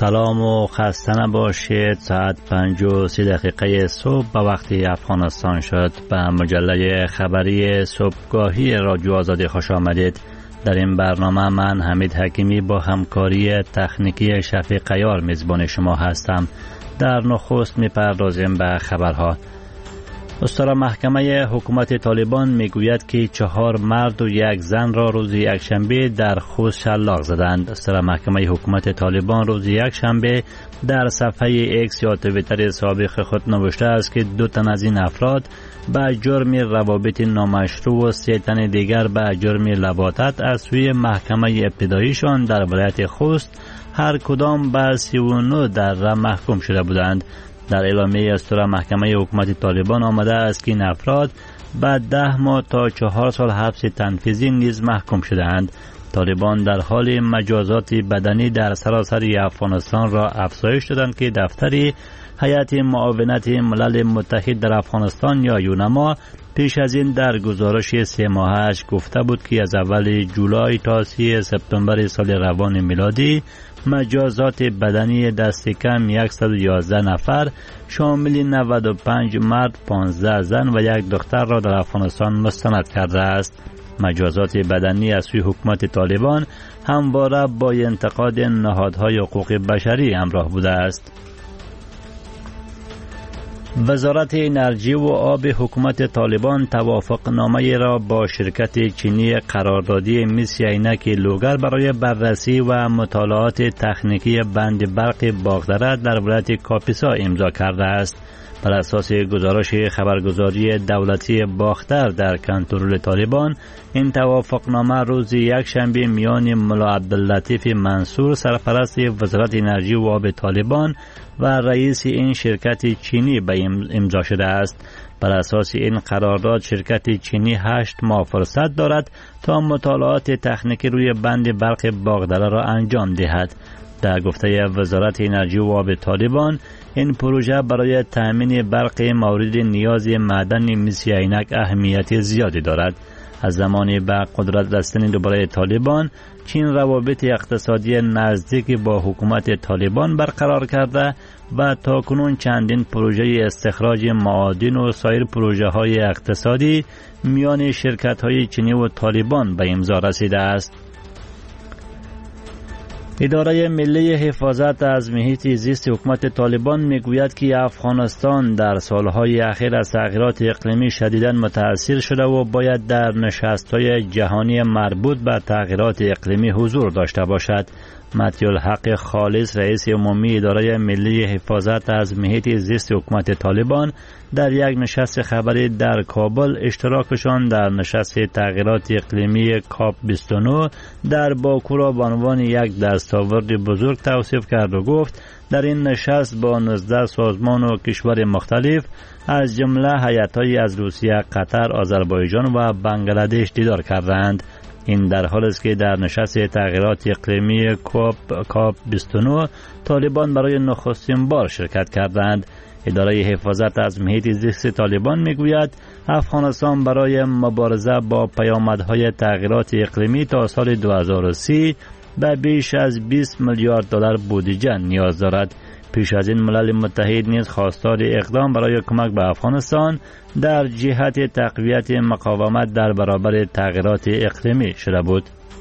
سلام و خسته نباشید. ساعت 5:30 صبح به وقت افغانستان شد. به مجله خبری صبحگاهی رادیو آزادی خوش آمدید. در این برنامه من حمید حکیمی با همکاری تکنیکی شفیق عیار میزبان شما هستم. در نخست میپردازیم به خبرها. استار محکمه حکومت طالبان میگوید که 4 مرد و 1 زن را روز یکشنبه در خوست شلاق زدند. استار محکمه حکومت طالبان روز یکشنبه در صفحه ایکس یا توییتر سابق خود نوشته است که 2 تن از این افراد به جرم روابط نامشروع و 3 تن دیگر به جرم لواطت از سوی محکمه ابتداییشان در ولایت خوست هر کدام به 39 دره محکوم شده بودند. در اعلامیه استور محکمه حکومت طالبان آمده است که این افراد به 10 ماه تا 4 سال حبس تنفیذی نیز محکوم شده‌اند. طالبان در حال مجازات بدنی در سراسر افغانستان را افزایش دادند که دفتر هیئت معاونت ملل متحد در افغانستان یا یونما پیش از این در گزارش 3 ماهش گفته بود که از اول جولای تا 30 سپتامبر سال روان میلادی مجازات بدنی دست کم 111 نفر شامل 95 مرد، 15 زن و 1 دختر را در افغانستان مستند کرده است. مجازات بدنی از سوی حکومت طالبان همواره با انتقاد نهادهای حقوق بشری همراه بوده است. وزارت انرژی و آب حکومت طالبان توافقنامه را با شرکت چینی قراردادی مس عینک لوگر برای بررسی و مطالعات تکنیکی بند برق باغدره در ولایت کاپیسا امضا کرده است. بر اساس گزارش خبرگزاری دولتی باختر در کنترل طالبان، این توافقنامه روز یکشنبه میان ملا عبداللطیف منصور سرپرست وزارت انرژی و آب طالبان و رئیس این شرکت چینی به امضا شده است. بر اساس این قرارداد شرکت چینی 8 ماه فرصت دارد تا مطالعات تکنیکی روی بند برق باغدره را انجام دهد. در گفته وزارت انرژی و آب طالبان، این پروژه برای تأمین برق مورد نیاز معدن مس عینک اهمیت زیادی دارد. از زمانی به قدرت رسیدن دوباره طالبان، چین روابط اقتصادی نزدیک با حکومت طالبان برقرار کرده و تاکنون چندین پروژه استخراج معادن و سایر پروژه های اقتصادی میان شرکت های چینی و طالبان به امضا رسیده است. اداره ملی حفاظت از محیط زیست حکومت طالبان میگوید که افغانستان در سالهای اخیر از تغییرات اقلیمی شدیداً متاثر شده و باید در نشست‌های جهانی مربوط به تغییرات اقلیمی حضور داشته باشد. مطیع الحق خالص، رئیس عمومی اداره ملی حفاظت از محیط زیست حکومت طالبان، در یک نشست خبری در کابل اشتراکشان در نشست تغییرات اقلیمی کاپ 29 در باکو را به عنوان یک دستاورد بزرگ توصیف کرد و گفت در این نشست با 19 سازمان و کشور مختلف از جمله هیئت‌هایی از روسیه، قطر، آذربایجان و بنگلادش دیدار کردند. این در حالی است که در نشست تغییرات اقلیمی کاپ 29 طالبان برای نخستین بار شرکت کردند. اداره حفاظت از محیط زیست طالبان میگوید افغانستان برای مبارزه با پیامدهای تغییرات اقلیمی تا سال 2030 به بیش از 20 میلیارد دلار بودجه نیاز دارد. پیش از این ملل متحد نیز خواستار اقدام برای کمک به افغانستان در جهت تقویت مقاومت در برابر تغییرات اقلیمی شده بود.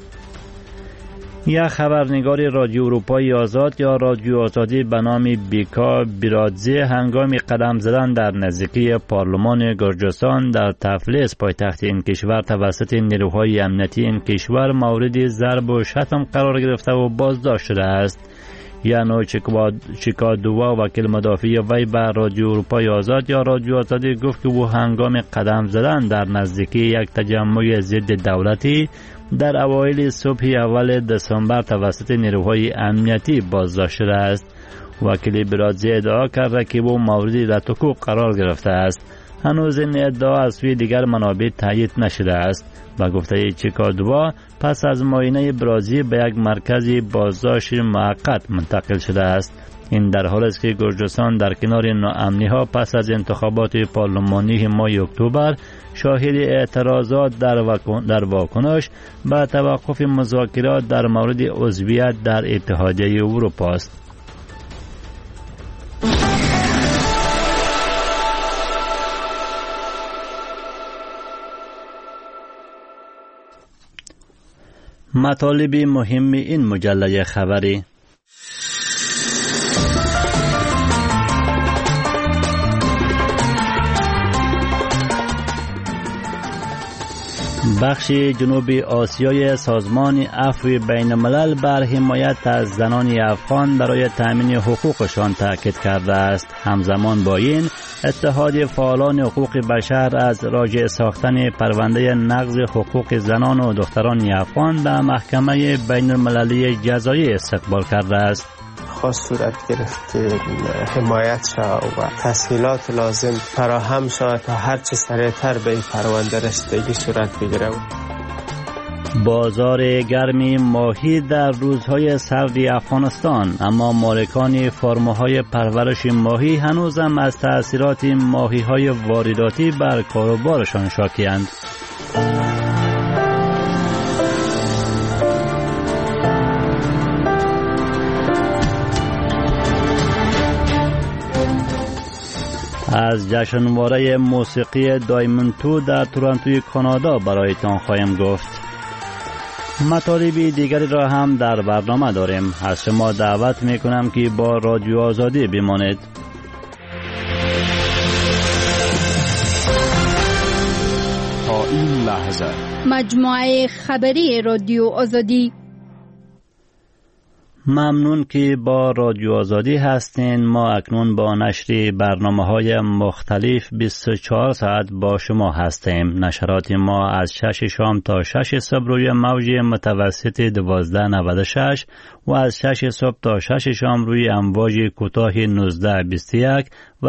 یک خبرنگار رادیو اروپای آزاد یا رادیو آزادی به نام بیکا بیرادزی هنگام قدم زدن در نزدیکی پارلمان گرجستان در تفلیس پایتخت این کشور توسط نیروهای امنیتی این کشور مورد ضرب و شتم قرار گرفته و بازداشت شده است. یانو چیکادووا وکیل مدافع وی به رادیو اروپای آزاد یا رادیو آزادی گفت که او هنگام قدم زدن در نزدیکی یک تجمع ضد دولتی در اوایل صبح اول دسامبر توسط نیروهای امنیتی بازداشت شده است. وکیل برادزی ادعا کرده که او مورد رتوکو قرار گرفته است. هنوز این ادعا از سوی دیگر منابع تایید نشده است. با گفته چیکادووا پس از معاینه برازی به یک مرکز بازداشت موقت منتقل شده است. این در حالی است که گرجستان در کنار ناامنی ها پس از انتخابات پارلمانی ماه اکتبر شاهد اعتراضات در واکنش به توقف مذاکرات در مورد عضویت در اتحادیه اروپا است. مطالب مهم این مجله خبری. بخش جنوب آسیای سازمان عفو بین الملل بر حمایت از زنان افغان برای تامین حقوقشان تاکید کرده است. همزمان با این اتحاد فعالان حقوق بشر از راجع ساختن پرونده نقض حقوق زنان و دختران افغان به محکمه بین المللی جزایی استقبال کرده است. خواست صورت گرفت که حمایت شود و تسهیلات لازم فراهم شود تا هرچه سریعتر به این پرونده رسیدگی صورت بگیرد. بازار گرمی ماهی در روزهای سردی افغانستان، اما مالکان فرم‌های پرورش ماهی هنوزم از تأثیرات ماهی‌های وارداتی بر کاروبارشان شاکی‌اند. از جشنواره موسیقی دایموند 2 در تورنتوی کانادا برایتان خواهیم گفت. مطالب دیگری را هم در برنامه داریم. از شما دعوت میکنم که با رادیو آزادی بمانید. تا این لحظه مجموعه خبری رادیو آزادی. ممنون که با رادیو آزادی هستین. ما اکنون با نشر برنامه‌های مختلف 24 ساعت با شما هستیم. نشرات ما از 6 شام تا 6 صبح روی موج متوسط 1296 و از 6 صبح تا 6 شام روی امواج کوتاه 1921 و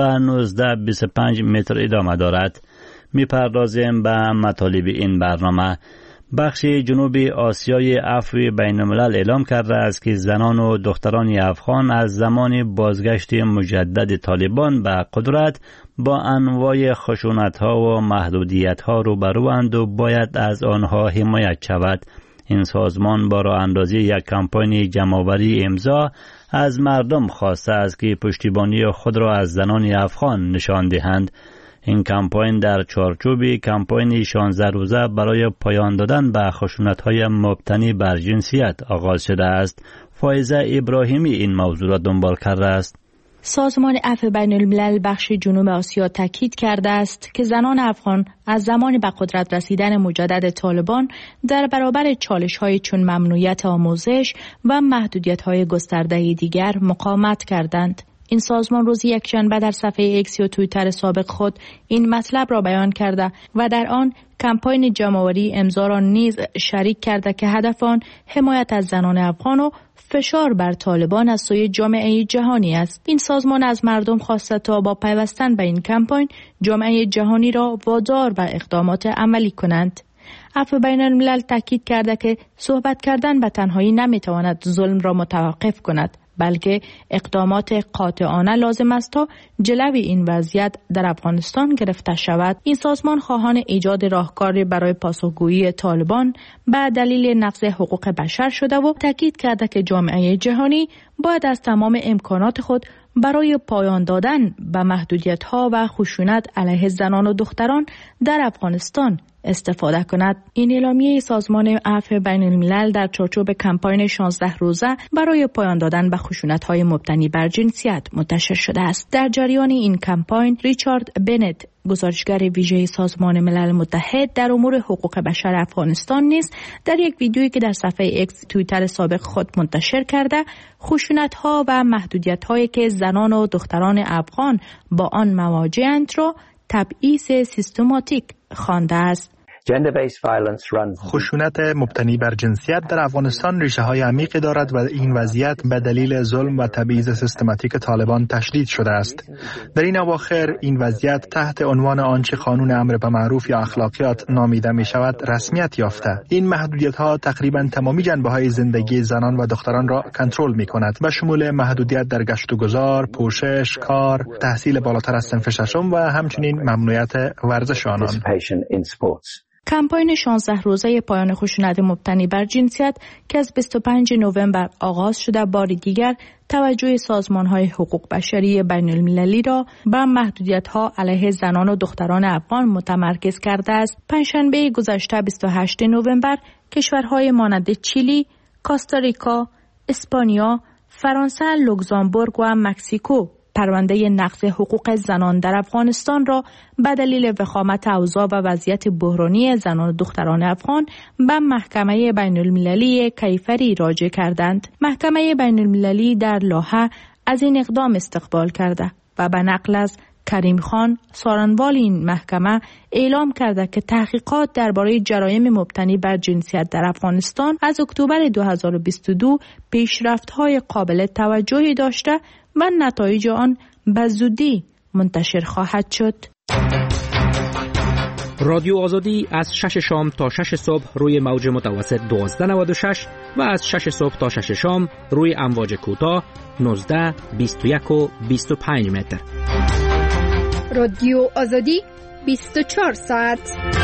1925 متر ادامه دارد. میپردازیم به مطالب این برنامه. بخش جنوب آسیای عفو بین الملل اعلام کرده است که زنان و دختران افغان از زمان بازگشت مجدد طالبان به قدرت با انواع خشونت‌ها و محدودیت‌ها روبروند و باید از آنها حمایت شود. این سازمان با راه اندازی یک کمپاین جمع‌آوری امضا از مردم خواسته است که پشتیبانی خود را از زنان افغان نشان دهند. این کمپاین در چارچوب کمپاین 16 روزه برای پایان دادن به خشونت‌های مبتنی بر جنسیت آغاز شده است. فایزه ابراهیمی این موضوع را دنبال کرده است. سازمان عفو بین الملل بخش جنوب آسیا تاکید کرده است که زنان افغان از زمان به قدرت رسیدن مجدد طالبان در برابر چالش‌های چون ممنوعیت آموزش و محدودیت‌های گسترده دیگر مقاومت کردند. این سازمان روز یکشنبه در صفحه ایکس یا توییتر سابق خود این مطلب را بیان کرده و در آن کمپاین جمع‌آوری امضا را نیز شریک کرده که هدف آن حمایت از زنان افغان و فشار بر طالبان از سوی جامعه جهانی است. این سازمان از مردم خواسته تا با پیوستن به این کمپاین جامعه جهانی را وادار به اقدامات عملی کنند. عفو بین الملل تاکید کرده که صحبت کردن به تنهایی نمیتواند ظلم را متوقف کند، بلکه اقدامات قاطعانه لازم است تا جلوی این وضعیت در افغانستان گرفته شود. این سازمان خواهان ایجاد راهکاری برای پاسخگویی طالبان به دلیل نقض حقوق بشر شده و تاکید کرده که جامعه جهانی باید از تمام امکانات خود برای پایان دادن به محدودیت‌ها و خشونت علیه زنان و دختران در افغانستان استفاده کند. این اعلامیه سازمان عفو بین الملل در چارچوب کمپاین 16 روزه برای پایان دادن به خشونت‌های مبتنی بر جنسیت منتشر شده است. در جریان این کمپاین ریچارد بنت، گزارشگر ویژه سازمان ملل متحد در امور حقوق بشر افغانستان نیز در یک ویدیویی که در صفحه ایکس توییتر سابق خود منتشر کرده، خشونت‌ها و محدودیت‌هایی که زنان و دختران افغان با آن مواجه‌اند را تبعیض سیستماتیک خوانده است. خشونت مبتنی بر جنسیت در افغانستان ریشه های عمیقی دارد و این وضعیت به دلیل ظلم و تبعیض سیستماتیک طالبان تشدید شده است. در این اواخر این وضعیت تحت عنوان آنچه قانون امر به معروف یا اخلاقیات نامیده می شود رسمیت یافته. این محدودیت ها تقریبا تمامی جنبه های زندگی زنان و دختران را کنترل می کند و شمول محدودیت در گشت و گذار، پوشش، کار، تحصیل بالاتر از صنف ششم و همچنین ممنوعیت ورزش آنان. کمپاین 16 روزه پایان خشونت مبتنی بر جنسیت که از 25 نوامبر آغاز شده بار دیگر توجه سازمان‌های حقوق بشری بین المللی را به محدودیت‌ها علیه زنان و دختران افغان متمرکز کرده است. پنجشنبه گذشته 28 نوامبر کشورهای مانند چیلی، کوستاریکا، اسپانیا، فرانسه، لوکزامبورگ و مکزیکو پرونده نقض حقوق زنان در افغانستان را به دلیل وخامت اوضاع و وضعیت بحرانی زنان و دختران افغان به محکمه بین المللی کیفری راجع کردند. محکمه بین المللی در لاهه از این اقدام استقبال کرده و به نقل از کریم خان سارنوال این محکمه اعلام کرده که تحقیقات درباره جرایم مبتنی بر جنسیت در افغانستان از اکتبر 2022 پیشرفت‌های قابل توجهی داشته و نتایج آن به زودی منتشر خواهد شد. رادیو آزادی از 6 شام تا 6 صبح روی موج متوسط 1296 و از 6 صبح تا 6 شام روی امواج کوتاه 19، 21 و 25 متر. رادیو آزادی 24 ساعت.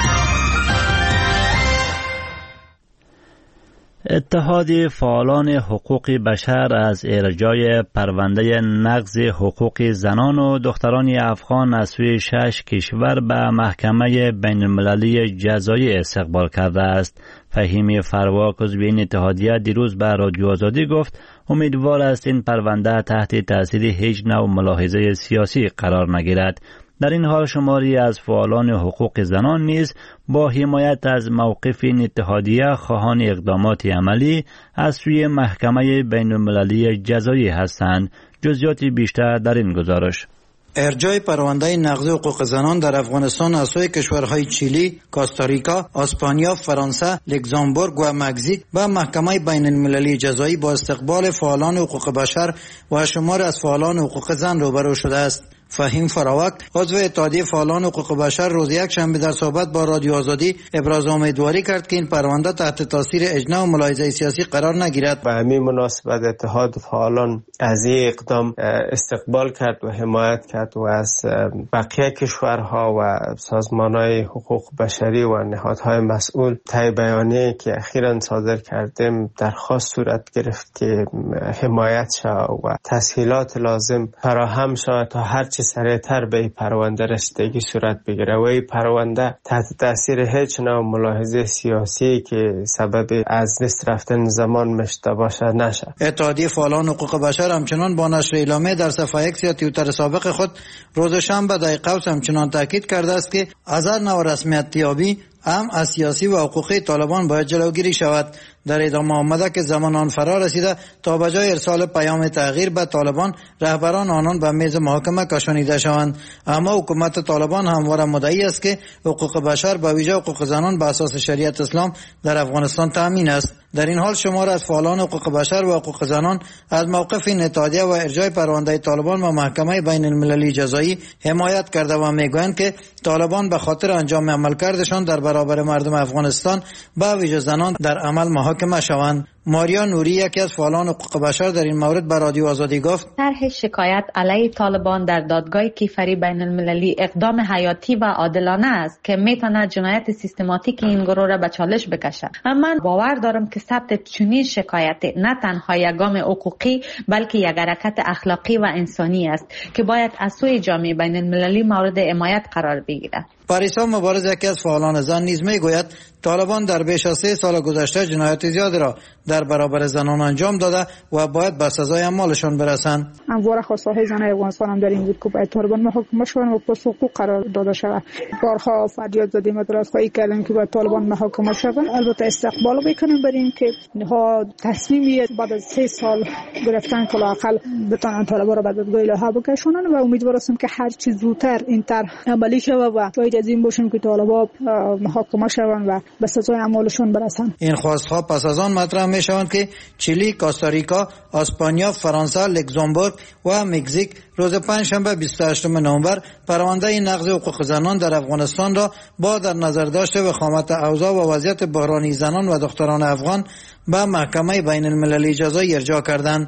اتحاد فعالان حقوق بشر از ارجاع پرونده نقض حقوق زنان و دختران افغان از سوی 6 کشور به محکمه بین المللی جزایی استقبال کرده است. فهیم فرواک عضو این اتحادیه دیروز به رادیو آزادی گفت امیدوار است این پرونده تحت تاثیر هیچ نوع ملاحظه سیاسی قرار نگیرد. در این حال شماری از فعالان حقوق زنان نیز با حمایت از موقف این اتحادیه خواهان اقدامات عملی از سوی محکمه بین المللی جزایی هستند. جزئیات بیشتر در این گزارش. ارجاع پرونده نقض حقوق زنان در افغانستان از سوی کشورهای چیلی، کوستاریکا، اسپانیا، فرانسه، لوکزامبورگ و مکزیک به محکمه بین المللی جزایی با استقبال فعالان حقوق بشر و شمار از فعالان حقوق زن روبرو شده است. فهیم فراوک عضو اتحادیه فعالان حقوق بشر روز یک شنبه در صحبت با رادیو آزادی ابراز امیدواری کرد که این پرونده تحت تاثیر اجناح و ملاحظه سیاسی قرار نگیرد. به همین مناسبت اتحاد فعالان از این اقدام استقبال کرد و حمایت کرد و از بقیه کشورها و سازمانهای حقوق بشری و نهادهای مسئول طی بیانیه‌ای که اخیراً صادر کردیم درخواست صورت گرفت که حمایت شود و تسهیلات لازم فراهم شود تا هر سریعتر به پرونده رسیدگی صورت بگیره و این پرونده تحت تاثیر هیچ نوع ملاحظه سیاسی که سبب از دست رفتن زمان مشته باشه نشه. اتحادیه فعالان حقوق بشر همچنان با نشر اعلامیه در صفحه اکس یا توییتر سابق خود روز شنبه در قوس همچنان تاکید کرده است که از هر نوع رسمیت یابی هم از سیاسی و حقوقی طالبان باید جلوگیری شود. در ادامه آمده که زمان آن فرا رسیده تا به جای ارسال پیام تغییر به طالبان رهبران آنان به میز محاکمه کشانیده شوند. اما حکومت طالبان همواره مدعی است که حقوق بشر به ویژه حقوق زنان به اساس شریعت اسلام در افغانستان تامین است. در این حال شمار از فعالان حقوق بشر و حقوق زنان از موقف این اتحادیه و ارجاع پرونده طالبان به محکمه بین المللی جزایی حمایت کرده و میگویند که طالبان به خاطر انجام عملکردشان در برابر مردم افغانستان به ویژه زنان در عمل محاکمه شوند. ماریا نوری یکی از فعالان حقوق بشر در این مورد به رادیو آزادی گفت طرح شکایت علیه طالبان در دادگاه کیفری بین المللی اقدام حیاتی و عادلانه است که میتونه جنایت سیستماتیک این گروه را به چالش بکشد. من باور دارم که ثبت چنین شکایت نه تنها یک گام حقوقی بلکه یک حرکت اخلاقی و انسانی است که باید از سوی جامعه بین المللی مورد حمایت قرار بگیرد. پاریسا مبارز یکی از فعالان زن نیز میگوید طالبان در بیش از 3 سال گذشته جنایات زیادی را در برابر زنان انجام داده و باید به سزای اعمالشان برسند. همواره خواستهای زنان افغانستان هم در این بود که باید طالبان محاکمه شوند و پس حقوق قرار داده شود. بارها فریاد زدیم و درخواست کردیم که باید طالبان محاکمه شوند. البته استقبال میکنیم برای اینکه ها تصمیمی بعد از 3 سال گرفتن که لااقل بتوانند طالبان را به دادگاه لاهه بکشونند و امیدوار هستیم که هر چه زودتر این طرح عملی شود و شاید از این باشیم که طالبان محاکمه شوند و به سزای اعمالشون برسند. این خواستها پس از آن مطرح می شوند که چیلی، کوستاریکا، اسپانیا، فرانسه، لوکزامبورگ و مکزیک روز پنجشنبه 28 نوامبر پرونده نقض حقوق زنان در افغانستان را با در نظر داشته وخامت اوضاع و وضعیت بحرانی زنان و دختران افغان به محکمه بین المللی جزایی ارجاع کردند.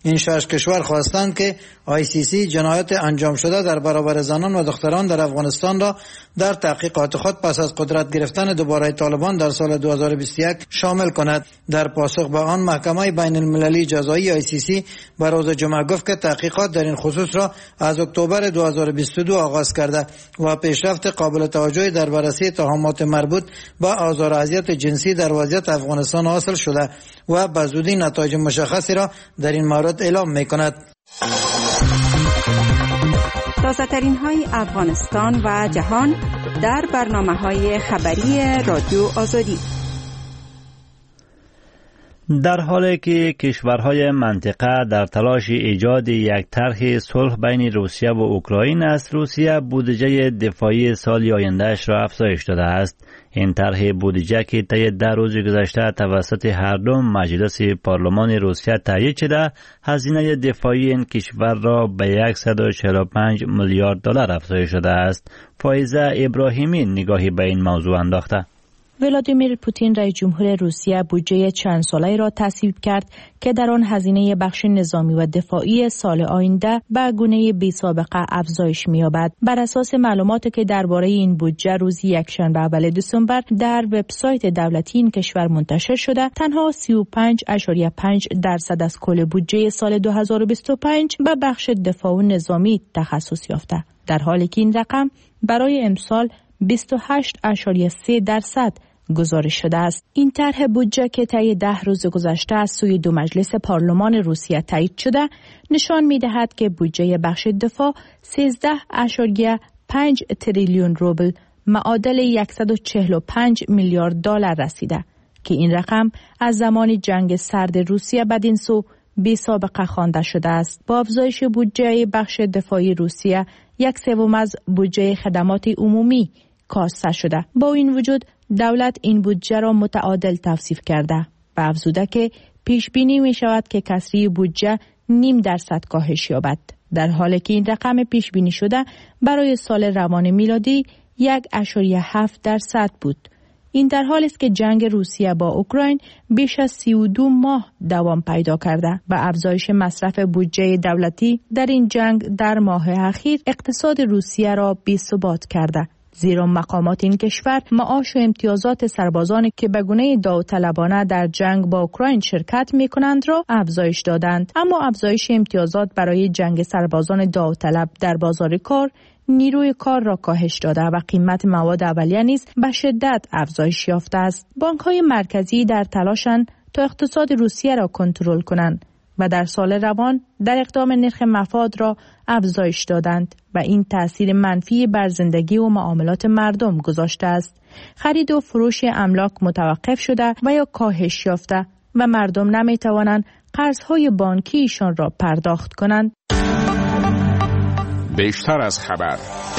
این 6 کشور خواستند که ICC جنایات انجام شده در برابر زنان و دختران در افغانستان را در تحقیقات خود پس از قدرت گرفتن دوباره طالبان در سال 2021 شامل کند. در پاسخ به آن محکمه بین المللی جزایی ICC بر روز جمعه گفت که تحقیقات در این خصوص را از اکتبر 2022 آغاز کرده و پیشرفت قابل توجهی در بررسی اتهامات مربوط به آزار و اذیت جنسی در وضعیت افغانستان حاصل شده و به زودی نتایج مشخصی را در این مورد اعلام می‌کند. تازه‌ترین های افغانستان و جهان در برنامه‌های خبری رادیو آزادی. در حالی که کشورهای منطقه در تلاش ایجاد یک طرح صلح بین روسیه و اوکراین است، روسیه بودجه دفاعی سال آینده‌اش را افزایش داده است. این طرح بودجه که طی 10 روز گذشته توسط هر دو مجلس پارلمان روسیه تایید شده، هزینه دفاعی این کشور را به 145 میلیارد دلار افزایش داده است. فایزه ابراهیمی نگاهی به این موضوع انداخته. ولادیمیر پوتین رئیس جمهور روسیه بودجه چند ساله را تصویب کرد که در آن هزینه بخش نظامی و دفاعی سال آینده به گونه بی‌سابقه افزایش می‌یابد. بر اساس معلوماتی که درباره این بودجه روز یکشنبه اول دسامبر در وبسایت دولتی این کشور منتشر شده، تنها 35.5% از کل بودجه سال 2025 به بخش دفاع و نظامی تخصص یافته، در حالی که این رقم برای امسال 28.3% گزارش شده است. این طرح بودجه که طی 10 روز گذشته از سوی دو مجلس پارلمان روسیه تایید شده، نشان می‌دهد که بودجه بخش دفاع 13.5 تریلیون روبل معادل 145 میلیارد دلار رسیده که این رقم از زمان جنگ سرد روسیه بدین سو بی سابقه خوانده شده است. با افزایش بودجه بخش دفاعی روسیه، 1/3 از بودجه خدمات عمومی کاسته شده. با این وجود دولت این بودجه را متعادل توصیف کرده و افزوده که پیش بینی می شود که کسری بودجه 0.5% کاهش یابد، در حالی که این رقم پیش بینی شده برای سال روان میلادی 1.7% بود. این در حالی است که جنگ روسیه با اوکراین بیش از 32 ماه دوام پیدا کرده و افزایش مصرف بودجه دولتی در این جنگ در ماه اخیر اقتصاد روسیه را بی‌ثبات کرده، زیرا مقامات این کشور معاش و امتیازات سربازانی که به گونه داوطلبانه در جنگ با اوکراین شرکت می‌کنند را افزایش دادند. اما افزایش امتیازات برای جنگ سربازان داوطلب در بازار کار نیروی کار را کاهش داده و قیمت مواد اولیه نیز به شدت افزایش یافته است. بانک‌های مرکزی در تلاشند تا اقتصاد روسیه را کنترل کنند و در سال روان در اقدام نرخ مفاد را افزایش دادند و این تأثیر منفی بر زندگی و معاملات مردم گذاشته است. خرید و فروش املاک متوقف شده و یا کاهش یافته و مردم نمی‌توانند قرض‌های بانکیشان را پرداخت کنند. بیشتر از خبر.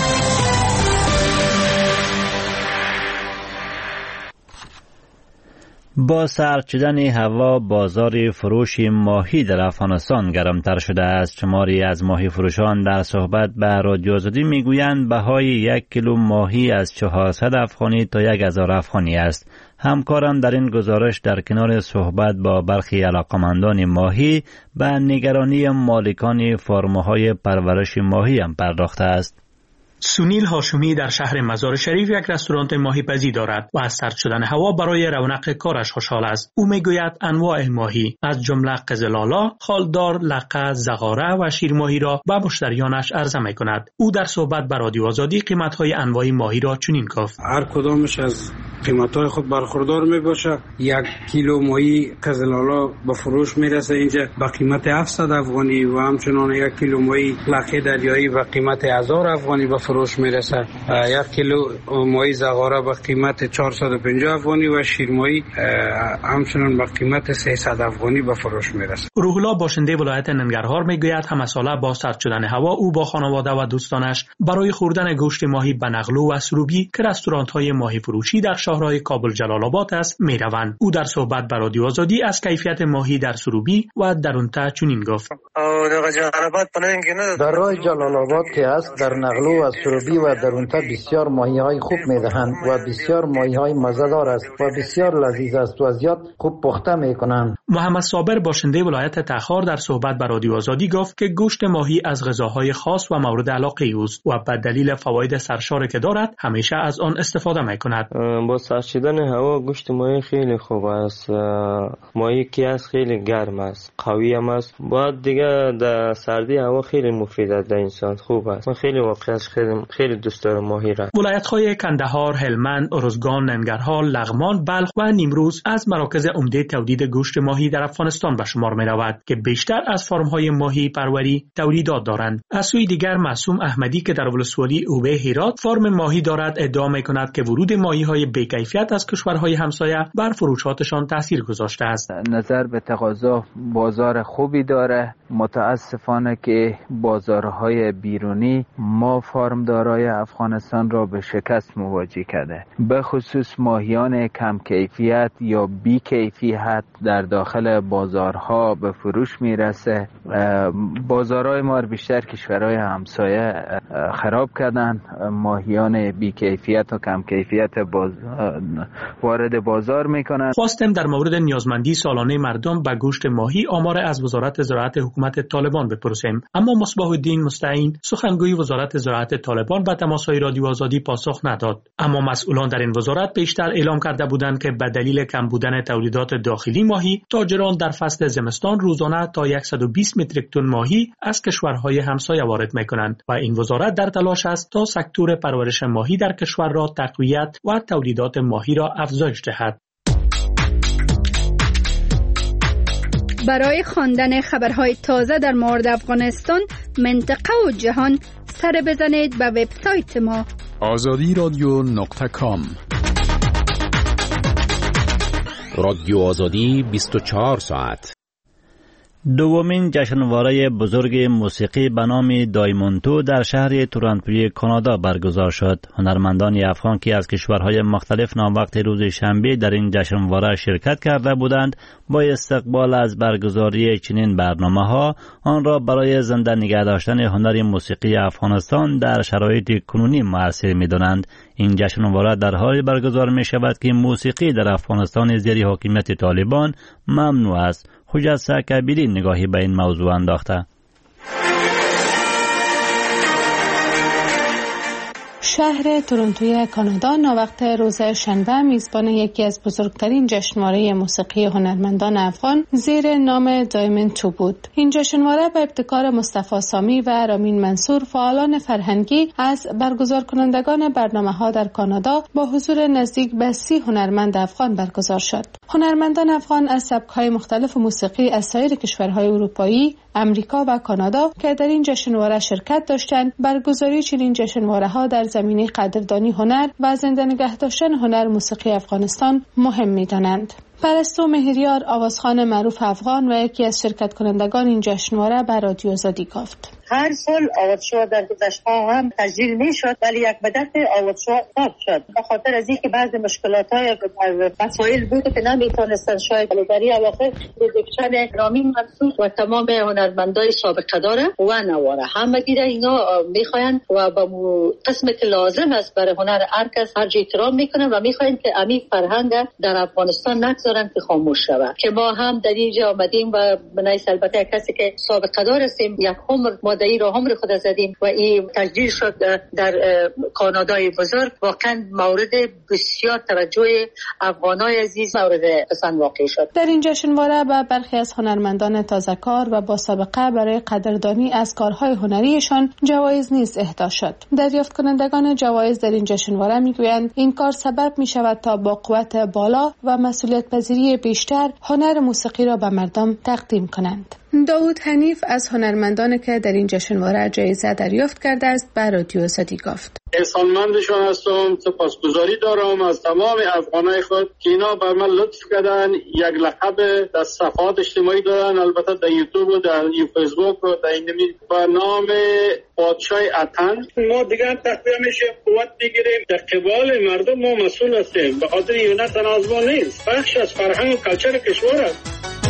با سرد شدن هوا، بازار فروش ماهی در افغانستان گرمتر شده است. شماری از ماهی فروشان در صحبت به رادیو آزادی میگویند بهای 1 کیلو ماهی از 400 افغانی تا 1000 افغانی است. همکارم در این گزارش در کنار صحبت با برخی علاقمندان ماهی به نگرانی مالکان فرم‌های پرورش ماهی هم پرداخته است. سونیل هاشمی در شهر مزار شریف یک رستوران ماهی پزی دارد و از سرد شدن هوا برای رونق کارش خوشحال است. او میگوید انواع ماهی از جمله قزلالا، خالدار، لقه، زغاره و شیرماهی را به مشتریانش عرضه میکند. او در صحبت با رادیو آزادی قیمت‌های انواع ماهی را چنین گفت: هر کدامش از قیمت‌های خود برخوردار میباشه. 1 کیلو ماهی قزلالا به فروش میرسه اینجا به قیمت 700 افغانی و همچنان 1 کیلو ماهی لقه دریایی به قیمت 1000 افغانی به فروش میرسه. 1 کیلو ماهی زغاره به قیمت 450 افغانی و شیرماهی همچنان به قیمت 300 افغانی به فروش میرسه. روح الله باشنده ولایت ننگرهار میگوید همه ساله با سرد شدن هوا او با خانواده و دوستانش برای خوردن گوشت ماهی به نغلو و سروبی که رستوران‌های ماهی فروشی در شهر شاهراه کابل جلال آباد است میروند. او در صحبت با رادیو آزادی از کیفیت ماهی در سروبی و درونتا چنین گفت: در راه جلال آباد که است در نغلو و سروبی و درونتا بسیار ماهی های خوب میدهند و بسیار ماهی های مزه‌دار است و بسیار لذیذ است و زیاد خوب پخته میکنند. محمد صابر باشنده ولایت تخار در صحبت با رادیو آزادی گفت که گوشت ماهی از غذاهای خاص و مورد علاقه اوست و به دلیل فواید سرشاری که دارد همیشه از آن استفاده میکند. با سرد شدن هوا گوشت ماهی خیلی خوب است. ماهی که است خیلی گرم است، قوی هم است. بعد دیگه در سردی هوا خیلی مفید است در انسان، خوب است. من خیلی واقعا خیلی دوست دارم ماهی را. ولایت‌های کندهار، هلمند، ارزگان، ننگرهار، لغمان، بلخ و نیمروز از مراکز عمده تولید گوشت ماهی در افغانستان به شمار می‌رود که بیشتر از فارم‌های ماهی پروری تولیدات دارند. از سوی دیگر معصوم احمدی که در ولسوالی اوبه هرات فارم ماهی دارد ادعا می‌کند که ورود ماهی‌های بی‌کیفیت از کشورهای همسایه بر فروشاتشان تاثیر گذاشته است. نظر به تقاضا بازار خوبی داره. متاسفانه که بازارهای بیرونی ما فارمدارای افغانستان را به شکست مواجه کرده. به خصوص ماهیان کم کیفیت یا بی کیفیت در داخل بازارها به فروش میرسه. بازارهای ما بیشتر کشورهای همسایه خراب کردن. ماهیان بی کیفیت و کم کیفیت وارد بازار میکنن. خواستم در مورد نیازمندی سالانه مردم به گوشت ماهی آمار از وزارت زراعت حکومت طالبان بپرسیم، اما مصباح الدین مستعین سخنگوی وزارت زراعت طالبان به تماس‌های رادیو آزادی پاسخ نداد. اما مسئولان در این وزارت بیشتر اعلام کرده بودند که به دلیل کم بودن تولیدات داخلی ماهی، تاجران در فصل زمستان روزانه تا 120 متریک تن ماهی از کشورهای همسایه وارد می‌کنند و این وزارت در تلاش است تا سکتور پرورش ماهی در کشور را تقویت و تولیدات ماهی را افزایش دهد. برای خواندن خبرهای تازه در مورد افغانستان، منطقه و جهان سر بزنید به وبسایت ما azadiradyo.com. رادیو آزادی 24 ساعت. دومین جشنواره بزرگ موسیقی به نام دایمونتو در شهر تورنتوی کانادا برگزار شد. هنرمندان افغان که از کشورهای مختلف ناوقت روز شنبه در این جشنواره شرکت کرده بودند، با استقبال از برگزاری چنین برنامه‌ها آن را برای زنده نگه داشتن هنر موسیقی افغانستان در شرایط کنونی مؤثر می‌دانند. این جشنواره در حالی برگزار می‌شود که موسیقی در افغانستان زیر حاکمیت طالبان ممنوع است. حجت سکبیری نگاهی به این موضوع انداخته. شهر تورنتوی کانادا ناوقت روز شنبه میزبان یکی از بزرگترین جشنواره موسیقی هنرمندان افغان زیر نام دایمونتو بود. این جشنواره به ابتکار مصطفی سامی و رامین منصور، فعالان فرهنگی از برگزار کنندگان برنامه‌ها در کانادا با حضور نزدیک به 30 هنرمند افغان برگزار شد. هنرمندان افغان از سبک‌های مختلف موسیقی از سایر کشورهای اروپایی، امریکا و کانادا که در این جشنواره شرکت داشتند، برگزاری چنین جشنواره‌ها در زمینه قدردانی هنر و زنده نگه داشتن هنر موسیقی افغانستان مهم می‌دانند. پرستو مهریار، آوازخوان معروف افغان و یکی از شرکت کنندگان این جشنواره به رادیو آزادی گفت: هر سال آوازشو در گذشته هم تجلیل میشد، ولی یک مدت آوازشو قطع شد به خاطر از اینکه بعضی مشکلات‌های مسائل بود که نمیتونستن شاید در اواخر پروداکشن رامین منصور و تمام هنرمندای سابقه داره و نواره همه دیره اینا میخواین و با قسمی که لازم است برای هنر هر کس هر جای احترام میکنن و میخواین که امی فرهنگ در افغانستان نگذارن که خاموش شود. که ما هم در اینجا آمدیم و بنایس البته کسی که سابقه دار هستیم یک عمر مادهی را عمر خود زدیم و این تجلیل شد در کانادای بزرگ. واقعا مورد بسیار توجه افغانای عزیز مورد پسند واقع شد. در این جشنواره به برخی از هنرمندان تازه‌کار و با سابقه برای قدردانی از کارهای هنریشان جوایز نیز اهدا شد. دریافت کنندگان جوایز در این جشنواره میگویند این کار سبب می شود تا با قوت بالا و مسئولیت پذیری بیشتر هنر موسیقی را به مردم تقدیم کنند. داوود حنیف از هنرمندان که در این جشنواره جایزه دریافت کرده است به رادیو آزادی گفت: احسانمندشان هستم، سپاسگزاری دارم از تمام افغانای خود که اینا بر من لطف کردن، یک لقب در صفحات اجتماعی دارن، البته در یوتیوب و در فیسبوک و در این به نام پادشاه اتن. ما دیگه تقویه میشه قوت بگیریم، در قبال مردم ما مسئول هستیم، به خاطر این نه تنها از ما نیست، بخش از فرهنگ و کلچر کشور است.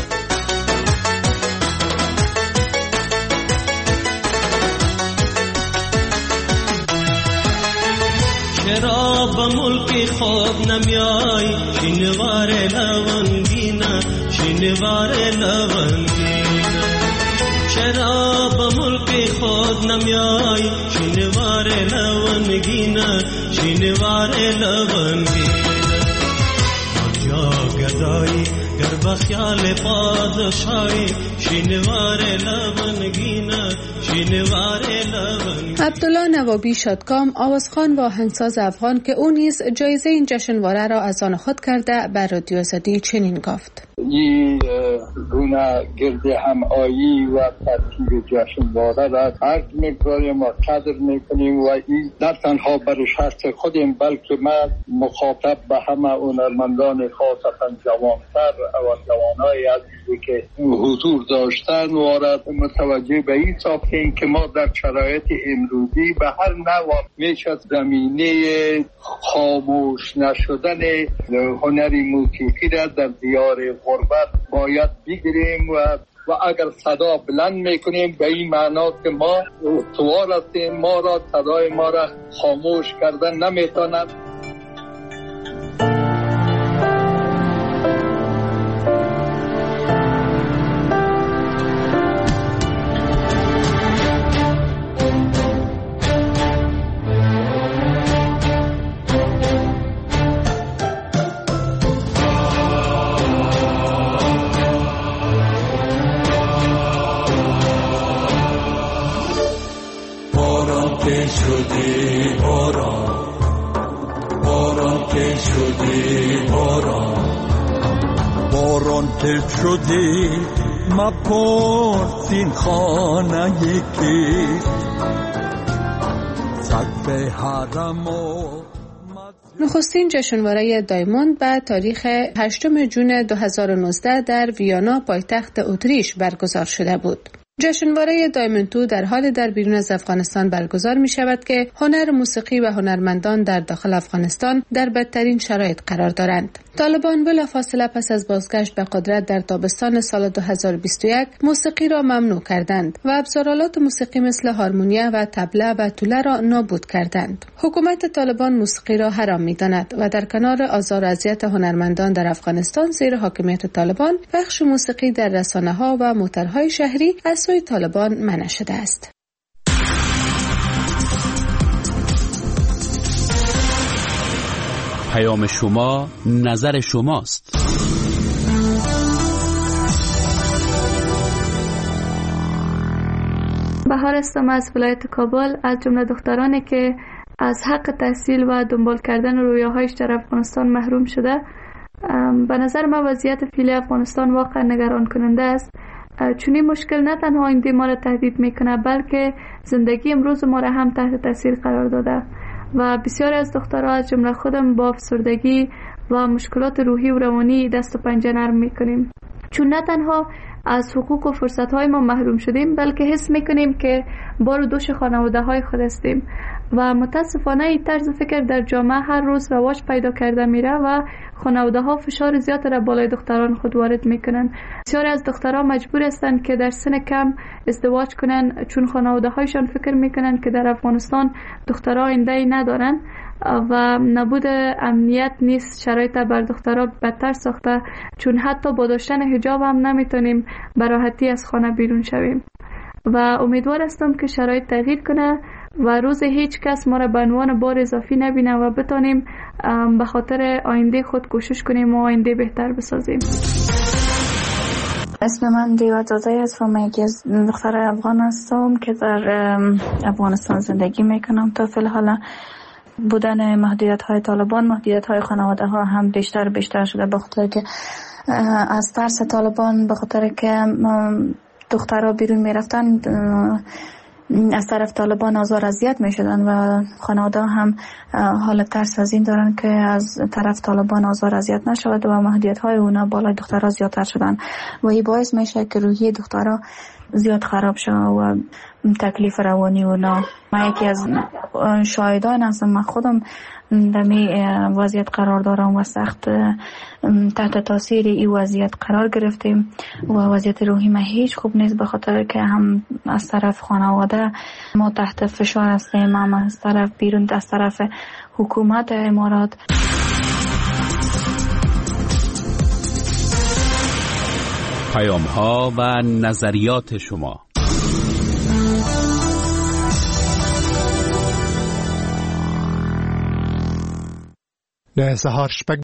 چرا به ملک خود نمیای شینوار لونگینا شینوار لونگینا چرا به ملک خود نمیای شینوار لونگینا شینوار لونگینا جا گدایی گر بخیال پادشاهی شینوار لونگینا شینوار لونگینا. عبدالله نوابی شادکام آوازخوان و آهنگساز افغان که او نیز جایزه این جشنواره را از آن خود کرده بر رادیو آزادی چنین گفت: این گونه گرد همایی و ترتیب جشنواره را عرض می‌کنیم و قدر می‌کنیم و این نه تنها برای شخص خودم بلکه من مخاطب به همه هنرمندان خاصتا جوانتر و جوانای عزیزی که حضور داشتن و متوجه به این ساختیم که ما در شرایط امروزی به هر نوع میشه زمینه خاموش نشدن هنری موسیقی را در دیار غربت باید بگیریم و اگر صدا بلند میکنیم به این معنا که ما استوار هستیم، ما را صدای ما را خاموش کردن نمیتونند. شدی مپرس این خانه یکی سقف حرم و نخستین جشنواره دایموند به تاریخ 8 جون 2019 در ویانا پایتخت اتریش برگزار شده بود. جشنواره دایموند در حال در بیرون از افغانستان برگزار می شود که هنر موسیقی و هنرمندان در داخل افغانستان در بدترین شرایط قرار دارند. طالبان بلافاصله پس از بازگشت به قدرت در تابستان سال 2021 موسیقی را ممنوع کردند و ابزارالات موسیقی مثل هارمونیه و طبله و توله را نابود کردند. حکومت طالبان موسیقی را حرام می‌داند و در کنار آزار و اذیت هنرمندان در افغانستان زیر حاکمیت طالبان پخش موسیقی در رسانه‌ها و موترهای شهری از سوی طالبان منع شده است. پیام شما، نظر شماست. بهار هستم از ولایت کابل، از جمله دخترانی که از حق تحصیل و دنبال کردن رویاهایش در افغانستان محروم شده. به نظر من وضعیت فعلی افغانستان واقعا نگران کننده است، چون این مشکل نه تنها آینده ما را تهدید میکنه بلکه زندگی امروز ما را هم تحت تاثیر قرار داده و بسیاری از دخترها از جمله خودم با افسردگی و مشکلات روحی و روانی دست و پنجه نرم میکنیم، چون نه تنها از حقوق و فرصت‌های ما محروم شدیم بلکه حس میکنیم که بار دوش خانواده‌های خود هستیم و متاسفانه این طرز فکر در جامعه هر روز رواج پیدا کرده میره و خانواده‌ها فشار زیاد را بالای دختران خود وارد میکنن. بسیاری از دخترها مجبور هستند که در سن کم ازدواج کنن چون خانواده‌هایشان فکر میکنن که در افغانستان دخترها آینده‌ای ندارن و نبود امنیت نیست شرایط بر دخترها بدتر ساخته، چون حتی با داشتن حجاب هم نمیتونیم به راحتی از خانه بیرون شویم و امیدوار هستم که شرایط تغییر کنه و روز هیچ کس ما را به عنوان بار اضافی نبینه و بتانیم به خاطر آینده خود کوشش کنیم و آینده بهتر بسازیم. اسم من دیوزاده است و من یکی از دختر افغان هستم که در افغانستان زندگی میکنم. تا فی الحال بودن محدودیت های طالبان، محدودیت های خانواده ها هم بیشتر شده، به خاطر که از ترس طالبان، به خاطر که دخترها بیرون میرفتن از طرف طالبان آزار اذیت میشدن و خانواده هم حالت ترس از این دارن که از طرف طالبان آزار اذیت نشود و محدودیت های اونا بالای دخترها زیادتر شدن و این باعث میشه که روحیه دخترها زیاد خراب شد و تکلیف روانی اونا. من یکی از شاهدان هستم، من خودم در این وضعیت قرار دارم و سخت تحت تاثیر این وضعیت قرار گرفتیم و وضعیت روحی من هیچ خوب نیست، به خاطر که هم از طرف خانواده ما تحت فشار هستیم، هم از طرف بیرون از طرف حکومت امارات. پیام‌ها و نظریات شما. نه سهار شپږ